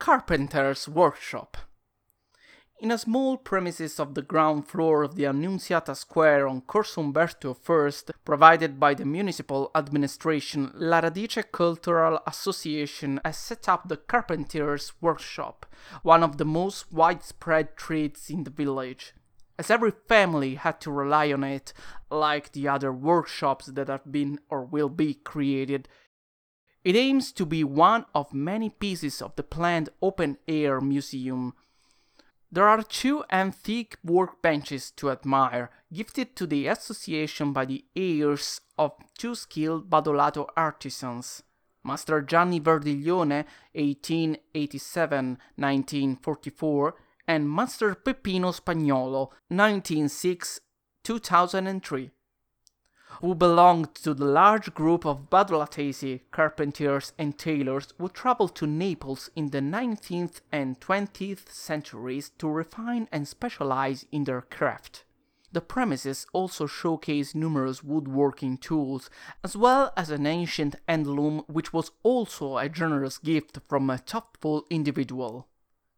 Carpenter's Workshop. In a small premises of the ground floor of the Annunziata Square on Corso Umberto I, provided by the municipal administration, La Radice Cultural Association has set up the Carpenter's Workshop, one of the most widespread trades in the village. As every family had to rely on it, like the other workshops that have been or will be created, it aims to be one of many pieces of the planned open-air museum. There are 2 antique workbenches to admire, gifted to the association by the heirs of 2 skilled Badolato artisans, Master Gianni Verdiglione, 1887-1944, and Master Peppino Spagnolo, 1906-2003, who belonged to the large group of badolatesi, carpenters and tailors who traveled to Naples in the 19th and 20th centuries to refine and specialize in their craft. The premises also showcase numerous woodworking tools, as well as an ancient hand loom which was also a generous gift from a thoughtful individual.